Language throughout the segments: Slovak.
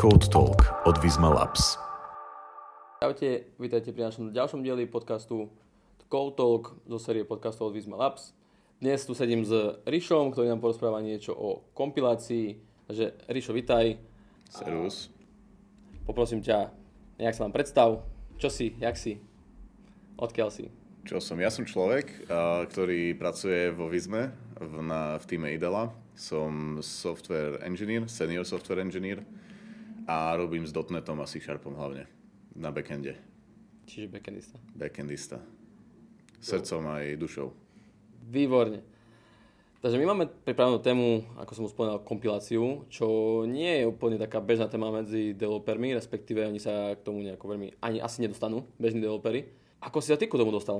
Code Talk od Visma Labs. Čaute, vítajte pri našom ďalšom dieli podcastu Code Talk zo série podcastov od Visma Labs. Dnes tu sedím s Rišom, ktorý nám porozpráva niečo o kompilácii. Takže Rišo, vitaj. Servus. Poprosím ťa, nejak sa nám predstav. Čo si, jak si, odkiaľ si? Čo som? Ja som človek, ktorý pracuje vo Visme v týme Idela. Som software engineer, senior software engineer a robím s .NETom a C# hlavne na backende. Čiže backendista. Backendista. Srdcom aj dušou. Výborne. Takže my máme pripravenú tému, ako som už spomínal, kompiláciu, čo nie je úplne taká bežná téma medzi developermi, respektíve oni sa k tomu nejako veľmi ani asi nedostanú, bežní developeri. Ako si sa ty k tomu dostal?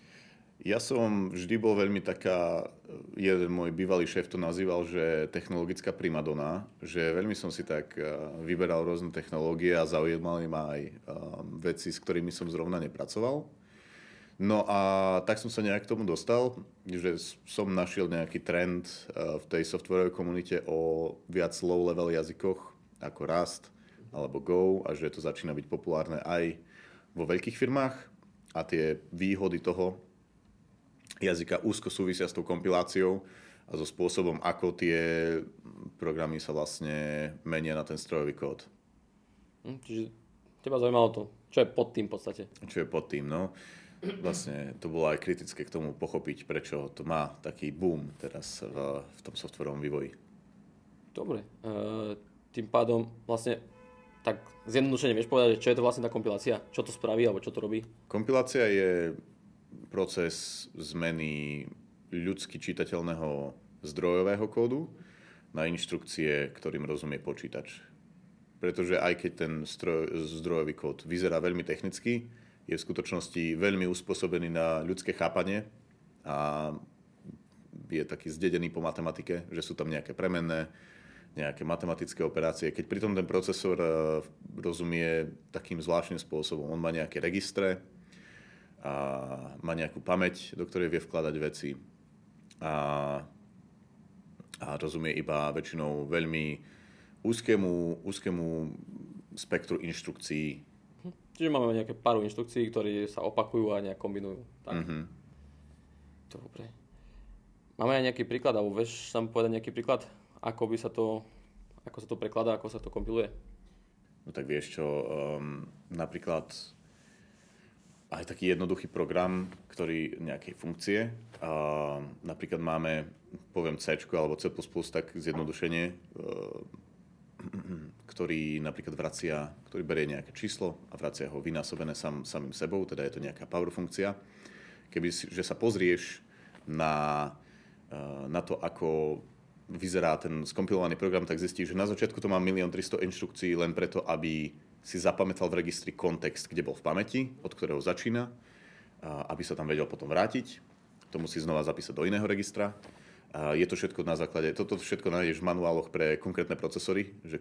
Ja som vždy bol veľmi taká, jeden môj bývalý šéf to nazýval, že technologická primadona, že veľmi som si tak vyberal rôzne technológie a zaujímali ma aj veci, s ktorými som zrovna nepracoval. No a tak som sa nejak k tomu dostal, že som našiel nejaký trend v tej softwarovej komunite o viac low-level jazykoch ako Rust alebo Go a že to začína byť populárne aj vo veľkých firmách a tie výhody toho jazyka úzko súvisia s tou kompiláciou a so spôsobom, ako tie programy sa vlastne menia na ten strojový kód. Čiže teba zaujímalo to, čo je pod tým v podstate? Čo je pod tým, no. Vlastne to bolo aj kritické k tomu pochopiť, prečo to má taký boom teraz v tom softwarovom vývoji. Dobre. Tým pádom vlastne tak zjednodušene vieš povedať, že čo je to vlastne tá kompilácia? Čo to spraví alebo čo to robí? Kompilácia je proces zmeny ľudsky čitateľného zdrojového kódu na inštrukcie, ktorým rozumie počítač. Pretože aj keď ten zdrojový kód vyzerá veľmi technicky, je v skutočnosti veľmi uspôsobený na ľudské chápanie a je taký zdedený po matematike, že sú tam nejaké premenné, nejaké matematické operácie. Keď pritom ten procesor rozumie takým zvláštnym spôsobom, on má nejaké registre, a má nejakú pamäť, do ktorej vie vkladať veci a rozumie iba väčšinou veľmi úzkému spektru inštrukcií. Čiže máme nejaké pár inštrukcií, ktoré sa opakujú a nejak kombinujú. Tak. Mm-hmm. Dobre. Máme aj nejaký príklad, alebo vieš nám povedať nejaký príklad, ako sa to prekladá, ako sa to kompiluje? No tak vieš čo, napríklad aj taký jednoduchý program, ktorý nejakej funkcie. Napríklad máme, poviem C alebo C++, tak zjednodušenie, ktorý napríklad ktorý berie nejaké číslo a vracia ho vynásobené samým sebou, teda je to nejaká power funkcia. Že sa pozrieš na to, ako vyzerá ten skompilovaný program, tak zistíš, že na začiatku to má 1 300 000 inštrukcií len preto, aby si zapamätal v registri kontext, kde bol v pamäti, od ktorého začína, aby sa tam vedel potom vrátiť. To musí znova zapísať do iného registra. Je to všetko na základe, toto všetko nájdeš v manuáloch pre konkrétne procesory, že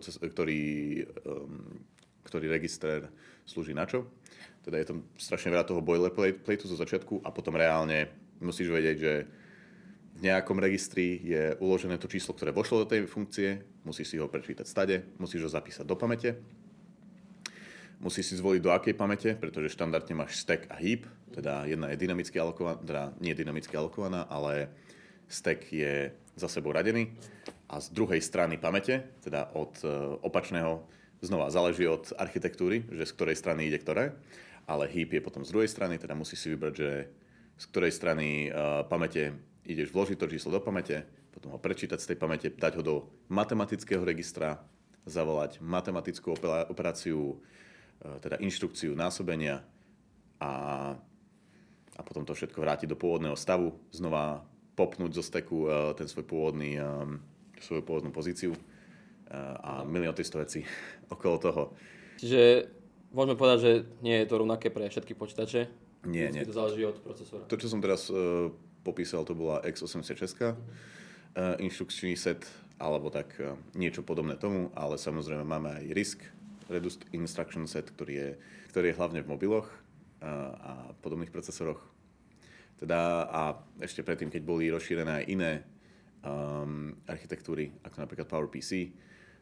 ktorý register slúži na čo. Teda je tam strašne veľa toho boilerplateu zo začiatku a potom reálne musíš vedieť, že v nejakom registri je uložené to číslo, ktoré vošlo do tej funkcie, musíš si ho prečítať stade, musíš ho zapísať do pamäte. Musíš si zvoliť do akej pamäte, pretože štandardne máš stack a heap, teda jedna je dynamicky alokovaná, teda nie dynamicky alokovaná, ale stack je za sebou radený a z druhej strany pamäte, teda od opačného, znova záleží od architektúry, že z ktorej strany ide ktoré, ale heap je potom z druhej strany, teda musíš si vybrať, že z ktorej strany pamäte ideš vložiť to číslo do pamäte, potom ho prečítať z tej pamäte, dať ho do matematického registra, zavolať matematickú operáciu, teda inštrukciu násobenia a potom to všetko vrátiť do pôvodného stavu, znova popnúť zo stacku ten svoju pôvodnú pozíciu a milión 300 vecí okolo toho. Čiže môžeme povedať, že nie je to rovnaké pre všetky počítače? Nie. To záleží od procesora. To, čo som teraz popísal, to bola x86, inštrukčný set, alebo tak niečo podobné tomu, ale samozrejme máme aj RISC, Reduced Instruction Set, ktorý je hlavne v mobiloch a podobných procesoroch. Teda, a ešte predtým, keď boli rozšírené aj iné architektúry, ako napríklad PowerPC,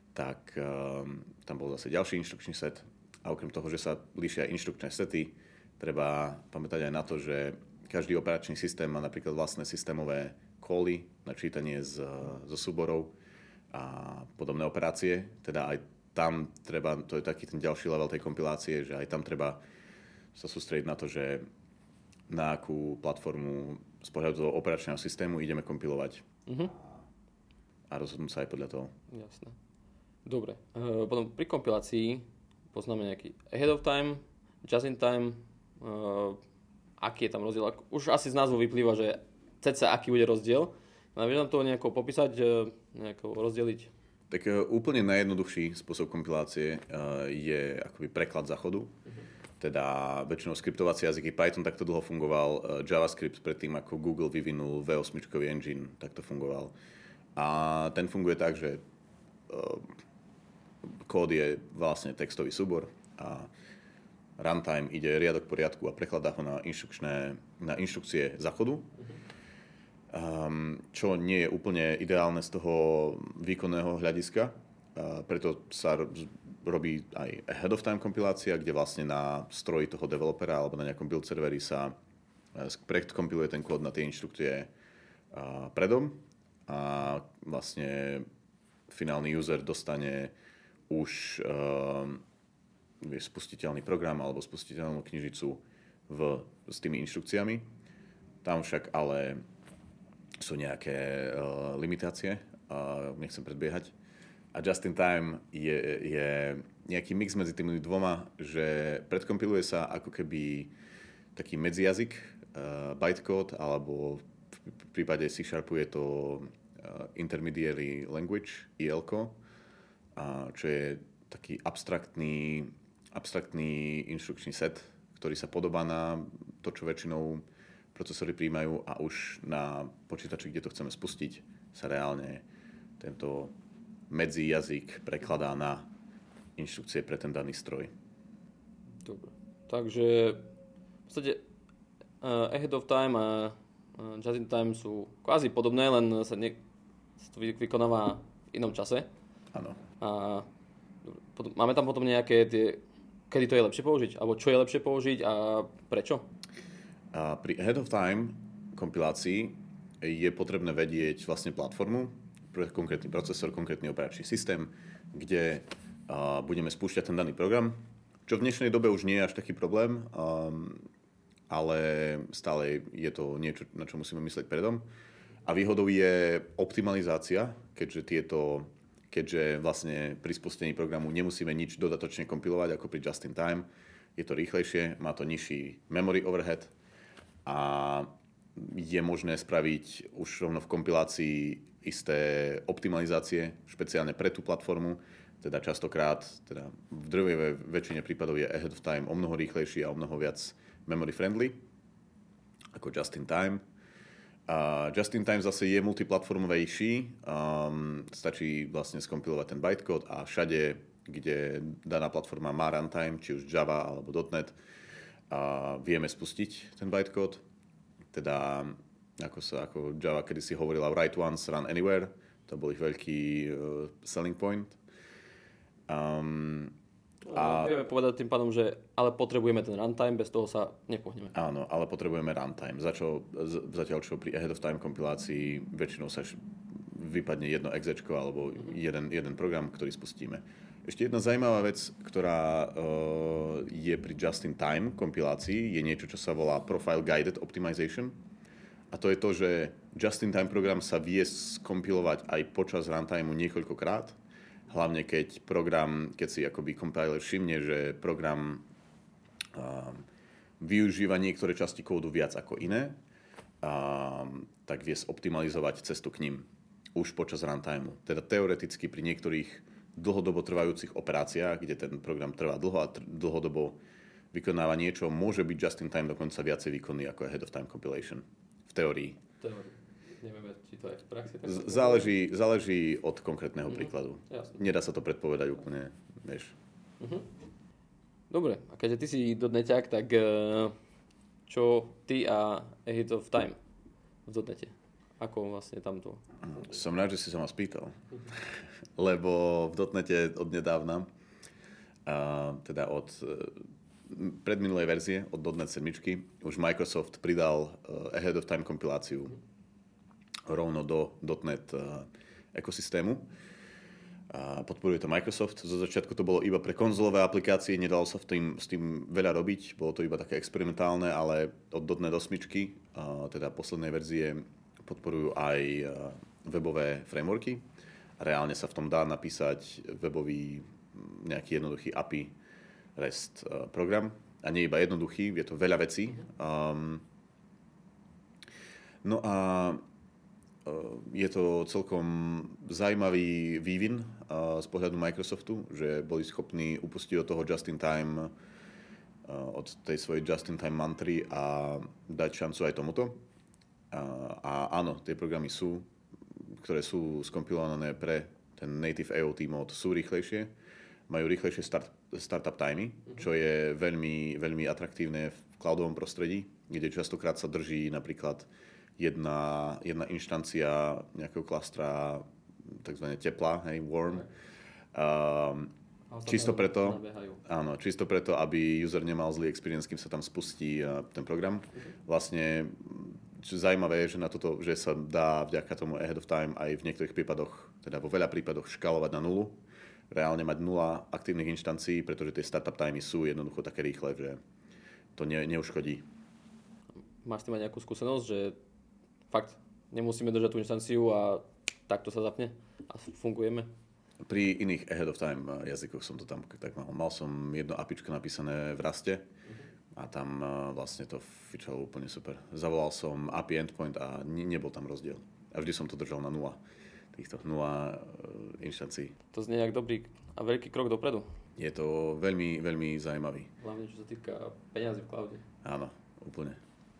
tak tam bol zase ďalší inštrukčný set. A okrem toho, že sa líšia inštrukčné sety, treba pamätať aj na to, že každý operačný systém má napríklad vlastné systémové cally na čítanie zo súborov a podobné operácie. Teda aj tam treba, to je taký ten ďalší level tej kompilácie, že aj tam treba sa sústrediť na to, že na akú platformu z pohľadu toho operačného systému ideme kompilovať. A rozhodnúť sa aj podľa toho. Jasné. Dobre. Potom pri kompilácii poznáme nejaký ahead of time, just in time. Aký je tam rozdiel? Už asi z názvu vyplýva, že cca aký bude rozdiel. A vieš nám to nejako popísať, nejako rozdeliť? Tak úplne najjednoduchší spôsob kompilácie je akoby preklad záchodu. Teda väčšinou skriptovací jazyky Python takto dlho fungoval, JavaScript predtým ako Google vyvinul V8 engine, takto fungoval. A ten funguje tak, že kód je vlastne textový súbor a runtime ide riadok po riadku a prekladá ho na inštrukcie záchodu. Čo nie je úplne ideálne z toho výkonného hľadiska. Preto sa robí aj ahead of time kompilácia, kde vlastne na stroji toho developera alebo na nejakom build serveri sa predkompiluje ten kód na tie inštrukcie predom a vlastne finálny user dostane už spustiteľný program alebo spustiteľnú knižicu s tými inštrukciami. Tam však ale sú nejaké limitácie, nechcem predbiehať. A just in time je nejaký mix medzi tými dvoma, že predkompiluje sa ako keby taký medzijazyk, bytecode, alebo v prípade C# je to intermediary language, IL-ko, čo je taký abstraktný inštrukčný set, ktorý sa podobá na to, čo väčšinou procesory prijímajú a už na počítači, kde to chceme spustiť, sa reálne tento medzijazyk prekladá na inštrukcie pre ten daný stroj. Dobre. Takže v podstate ahead of time a just in time sú kvázi podobné, len sa to vykonáva v inom čase. Áno. A máme tam potom nejaké tie, kedy to je lepšie použiť? Alebo čo je lepšie použiť a prečo? A pri ahead of time kompilácii je potrebné vedieť vlastne platformu, pre konkrétny procesor, konkrétny operačný systém, kde budeme spúšťať ten daný program, čo v dnešnej dobe už nie je až taký problém, ale stále je to niečo, na čo musíme mysleť predom. A výhodou je optimalizácia, keďže vlastne pri spustení programu nemusíme nič dodatočne kompilovať ako pri just in time. Je to rýchlejšie, má to nižší memory overhead a je možné spraviť už rovno v kompilácii isté optimalizácie, špeciálne pre tú platformu. Teda častokrát, v drvivej väčšine prípadov je ahead of time o mnoho rýchlejší a o mnoho viac memory friendly ako just in time. Just in time zase je multiplatformovejší, stačí vlastne skompilovať ten bytecode a všade, kde daná platforma má runtime, či už Java alebo .NET, vieme spustiť ten bytecode. Teda ako Java kedysi hovorila write once, run anywhere, to bol ich veľký selling point. Vieme povedať tým pádom, že ale potrebujeme ten runtime, bez toho sa nepohneme. Áno, ale potrebujeme runtime. Zatiaľ čo pri ahead of time kompilácii väčšinou sa vypadne jedno exečko alebo jeden program, ktorý spustíme. Ešte jedna zaujímavá vec, ktorá je pri just in time kompilácii, je niečo, čo sa volá profile guided optimization. A to je to, že just in time program sa vie skompilovať aj počas runtimeu niekoľkokrát. Hlavne keď si akoby compiler všimne, že program využíva niektoré časti kódu viac ako iné, tak vie optimalizovať cestu k ním už počas runtimeu. Teda teoreticky pri niektorých dlhodobo trvajúcich operáciách, kde ten program trvá dlho a dlhodobo vykonáva niečo, môže byť just in time dokonca viacej výkonný ako ahead of time compilation. V teórii. Nevieme, či to aj v praxi. Záleží od konkrétneho príkladu. Jasne. Nedá sa to predpovedať úplne, vieš. Dobre, a keďže ty si dotneťák, tak čo ty a ahead of time v dotnete? Ako vlastne tamto? Som rád, že si sa ma spýtal. Lebo v dotnete od nedávna, teda od predminulej verzie, od .NET 7, už Microsoft pridal ahead of time kompiláciu rovno do .NET ekosystému. Podporuje to Microsoft. Zo začiatku to bolo iba pre konzolové aplikácie, nedalo sa s tým veľa robiť, bolo to iba také experimentálne, ale od .NET 8, teda poslednej verzie, podporujú aj webové frameworky. Reálne sa v tom dá napísať webový nejaký jednoduchý API REST program. A nie iba jednoduchý, je to veľa vecí. No a je to celkom zaujímavý vývin z pohľadu Microsoftu, že boli schopní upustiť od toho just-in-time, od tej svojej just-in-time mantry a dať šancu aj tomuto. A áno, tie programy ktoré sú skompilované pre ten native AOT mód, sú rýchlejšie, majú rýchlejšie startup timey, čo je veľmi, veľmi atraktívne v cloudovom prostredí, kde častokrát sa drží napríklad jedna inštancia nejakého klastra, takzvané teplá, warm. Čisto preto, aby user nemal zlý experience, kým sa tam spustí ten program. Vlastne zaujímavé je, že sa dá vďaka tomu ahead of time aj v niektorých prípadoch, teda vo veľa prípadoch škalovať na nulu. Reálne mať 0 aktívnych inštancií, pretože tie startup timey sú jednoducho také rýchle, že to neuškodí. Máš ty mať nejakú skúsenosť, že fakt nemusíme držať tú inštanciu a takto sa zapne a fungujeme? Pri iných ahead of time jazykoch som to tam tak mal. Mal som jedno APIčko napísané v Raste a tam vlastne to fičalo úplne super. Zavolal som API endpoint a nebol tam rozdiel. A vždy som to držal na 0. Týchto 0 inštancií. To znie jak dobrý a veľký krok dopredu. Je to veľmi, veľmi zaujímavý. Hlavne čo sa týka peňazí v cloude. Áno, úplne.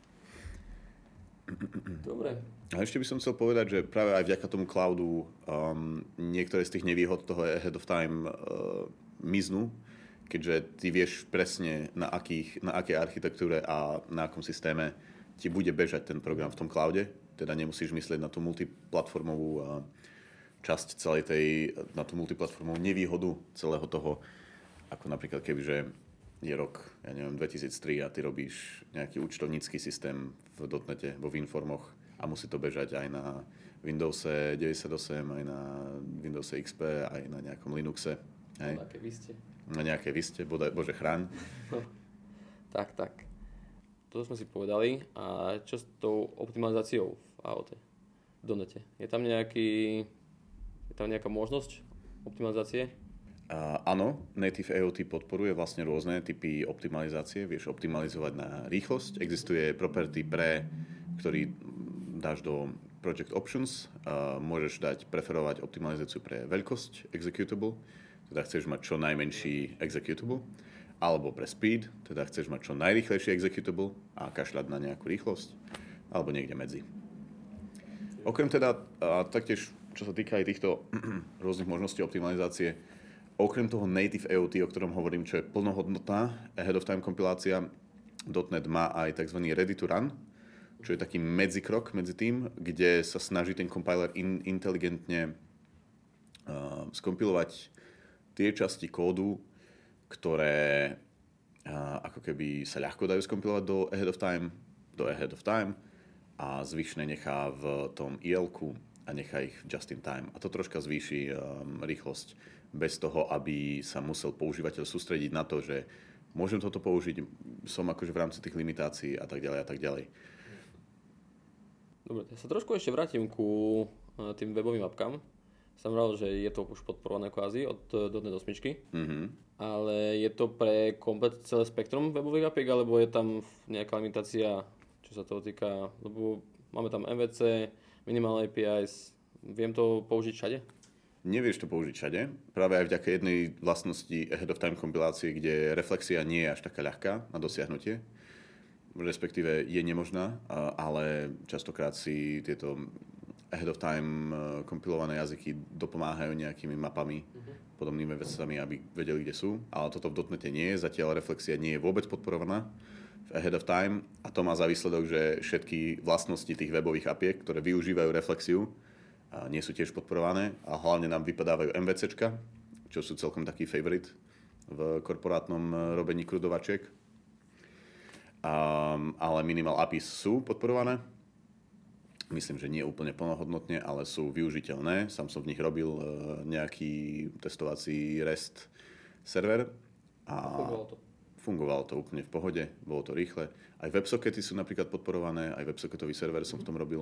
Dobre. A ešte by som chcel povedať, že práve aj vďaka tomu cloudu niektoré z tých nevýhod toho ahead of time miznú, keďže ty vieš presne na akej architektúre a na akom systéme ti bude bežať ten program v tom cloude. Teda nemusíš myslieť na tú multiplatformovú časť na tú multiplatformovú nevýhodu celého toho, ako napríklad kebyže je rok, 2003 a ty robíš nejaký účtovnícky systém v dotnete, vo WinFormoch a musí to bežať aj na Windowse 98, aj na Windowse XP, aj na nejakom Linuxe. Hej? Na nejaké viste, bože chráň. No, tak. To sme si povedali. A čo s tou optimalizáciou v AOT? V donete? Je tam nejaká možnosť optimalizácie? Áno, Native AOT podporuje vlastne rôzne typy optimalizácie. Vieš optimalizovať na rýchlosť. Existuje property ktorý dáš do Project Options. Môžeš dať preferovať optimalizáciu pre veľkosť executable, teda chceš mať čo najmenší executable, alebo pre speed, teda chceš mať čo najrýchlejší executable a kašľať na nejakú rýchlosť, alebo niekde medzi. Okrem teda, taktiež, čo sa týka aj týchto rôznych možností optimalizácie, okrem toho native AOT, o ktorom hovorím, čo je plnohodnotná ahead of time kompilácia, .NET má aj tzv. Ready to run, čo je taký medzikrok medzi tým, kde sa snaží ten compiler inteligentne skompilovať tie časti kódu, ktoré ako keby sa ľahko dajú skompilovať do ahead of time a zvyšné nechá v tom IL-ku a nechá ich just in time. A to troška zvýši rýchlosť bez toho, aby sa musel používateľ sústrediť na to, že môžem toto použiť, som akože v rámci tých limitácií a tak ďalej a tak ďalej. Dobre, ja sa trošku ešte vrátim ku tým webovým apkám. Som rád, že je to už podporované kvázi od .NET 8. Mm-hmm. Ale je to pre komplet celé spektrum webových apiek, alebo je tam nejaká limitácia, čo sa toho týka? Lebo máme tam MVC, Minimal APIs. Viem to použiť všade? Nevieš to použiť všade. Práve aj vďaka jednej vlastnosti ahead of time kompilácie, kde reflexia nie je až taká ľahká na dosiahnutie. Respektíve je nemožná, ale častokrát si tieto ahead of time kompilované jazyky dopomáhajú nejakými mapami, podobnými vecami, aby vedeli, kde sú. Ale toto v dotnete nie je. Zatiaľ reflexia nie je vôbec podporovaná v Ahead of Time a to má za výsledok, že všetky vlastnosti tých webových apiek, ktoré využívajú reflexiu, nie sú tiež podporované a hlavne nám vypadávajú MVCčka, čo sú celkom taký favorite v korporátnom robení krudovačiek. Ale minimal APIs sú podporované. Myslím, že nie úplne plnohodnotne, ale sú využiteľné. Sám som v nich robil nejaký testovací REST server. A fungovalo to úplne v pohode, bolo to rýchle. Aj WebSockety sú napríklad podporované, aj WebSocketový server som v tom robil.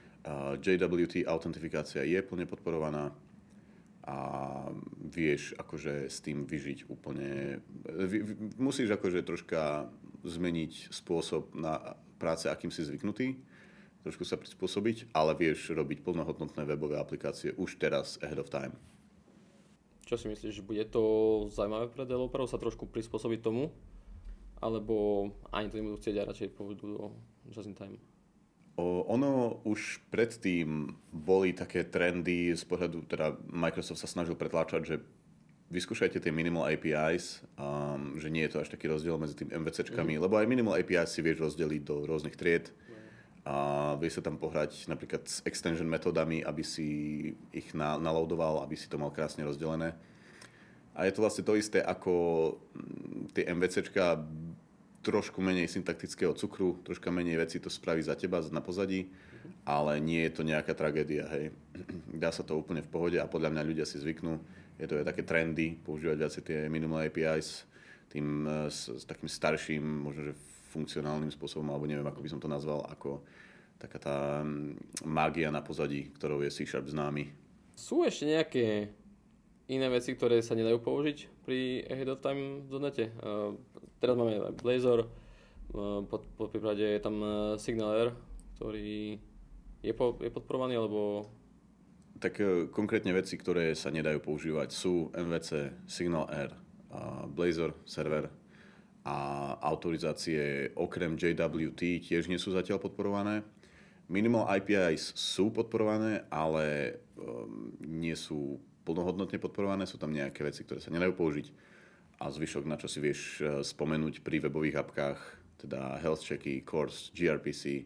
JWT autentifikácia je plne podporovaná a vieš akože s tým vyžiť úplne. Musíš akože troška zmeniť spôsob na práce, akým si zvyknutý, trošku sa prispôsobiť, ale vieš robiť plnohodnotné webové aplikácie už teraz ahead of time. Čo si myslíš, bude to zaujímavé pre developerov sa trošku prispôsobiť tomu? Alebo ani to nebudú chcieť a radšej povedú do just in time? Ono už predtým boli také trendy z pohľadu, teda Microsoft sa snažil pretláčať, že vyskúšajte tie minimal APIs, že nie je to až taký rozdiel medzi tým MVCčkami, lebo aj minimal APIs si vieš rozdeliť do rôznych tried a vieš sa tam pohrať napríklad s extension metódami, aby si ich naloadoval, aby si to mal krásne rozdelené. A je to vlastne to isté ako tie MVCčka, trošku menej syntaktického cukru, troška menej vecí to spraví za teba na pozadí, ale nie je to nejaká tragédia, hej. Dá sa to úplne v pohode a podľa mňa ľudia si zvyknú. Je to také trendy, používať viac tie minimal APIs tým s takým starším, možno že funkcionálnym spôsobom, alebo neviem, ako by som to nazval, ako taká tá mágia na pozadí, ktorou je C# známy. Sú ešte nejaké iné veci, ktoré sa nedajú použiť pri Ahead of Time .NET? Teraz máme Blazor, po prípade je tam SignalR, ktorý je podporovaný, alebo... Tak konkrétne veci, ktoré sa nedajú používať, sú MVC, SignalR, Blazor server a autorizácie okrem JWT tiež nie sú zatiaľ podporované. Minimal APIs sú podporované, ale nie sú plnohodnotne podporované, sú tam nejaké veci, ktoré sa nedajú použiť. A zvyšok, na čo si vieš spomenúť pri webových apkách, teda health checky, course, gRPC,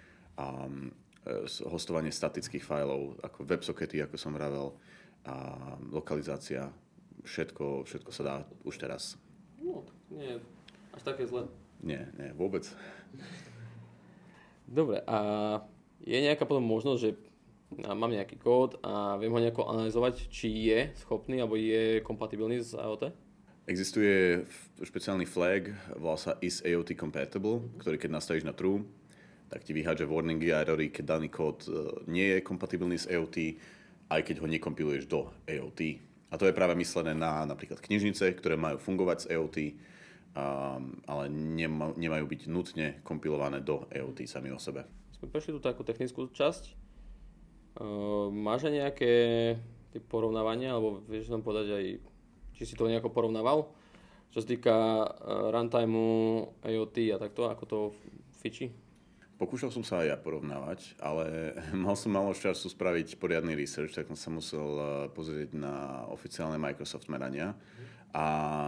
hostovanie statických fajlov, ako WebSockety, ako som vravel, a lokalizácia, všetko sa dá už teraz. No, nie až také zle. Nie, vôbec. Dobre, a je nejaká potom možnosť, že mám nejaký kód a viem ho nejako analyzovať, či je schopný alebo je kompatibilný s IoT? Existuje špeciálny flag, volá sa is IoT compatible, ktorý keď nastavíš na true, tak ti vyhádže warningy a erory, keď daný kód nie je kompatibilný s IoT, aj keď ho nekompiluješ do IoT. A to je práve myslené na napríklad knižnice, ktoré majú fungovať s IoT, ale nemajú byť nutne kompilované do IoT sami o sebe. Sme prešli tú takú technickú časť. Máš aj nejaké porovnávania, alebo vieš nám povedať aj, či si to nejako porovnával? Čo sa týka runtimeu, IoT a takto, ako to fičí? Pokúšal som sa aj ja porovnávať, ale mal som málo času spraviť poriadny research, tak som sa musel pozrieť na oficiálne Microsoft merania. A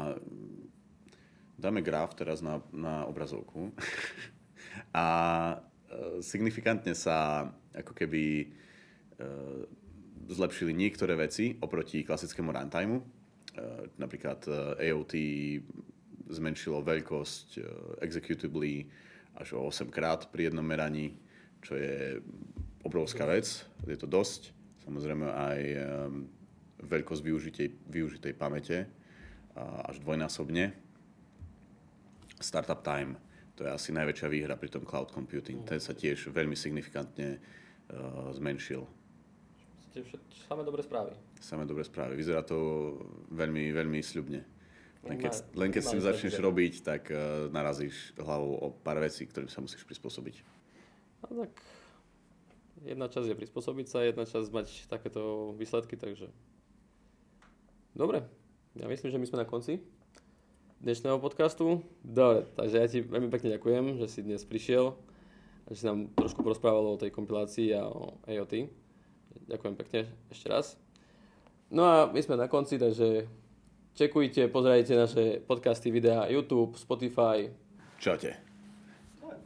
dáme graf teraz na obrazovku. A signifikantne sa ako keby zlepšili niektoré veci oproti klasickému runtimeu. Napríklad IoT zmenšilo veľkosť executably až o 8 krát pri jednom meraní, čo je obrovská vec. Je to dosť. Samozrejme aj veľkosť využitej pamäte až dvojnásobne. Startup time, to je asi najväčšia výhra pri tom cloud computing. Ten sa tiež veľmi signifikantne zmenšil. Samé dobré správy. Samé dobré správy. Vyzerá to veľmi, veľmi sľubne. Len keď s tým začneš robiť, tak narazíš hlavou o pár vecí, ktorým sa musíš prispôsobiť. A tak jedna časť je prispôsobiť sa, jedna časť mať takéto výsledky, takže... Dobre, ja myslím, že my sme na konci dnešného podcastu. Dobre, takže ja ti veľmi pekne ďakujem, že si dnes prišiel a že si nám trošku porozprával o tej kompilácii a o IoT. Ďakujem pekne ešte raz. No a my sme na konci, takže čekujte, pozerajte naše podcasty, videá, YouTube, Spotify. Čaute.